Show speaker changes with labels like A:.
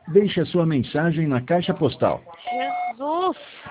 A: Deixe a sua mensagem na caixa postal.
B: Jesus!